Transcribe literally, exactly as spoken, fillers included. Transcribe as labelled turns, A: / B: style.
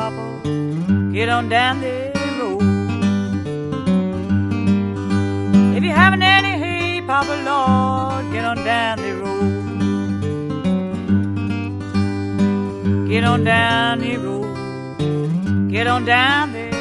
A: Papa, get on down the road. If you haven't any hay, Papa, Lord, get on down the road. Get on down the road, get on down the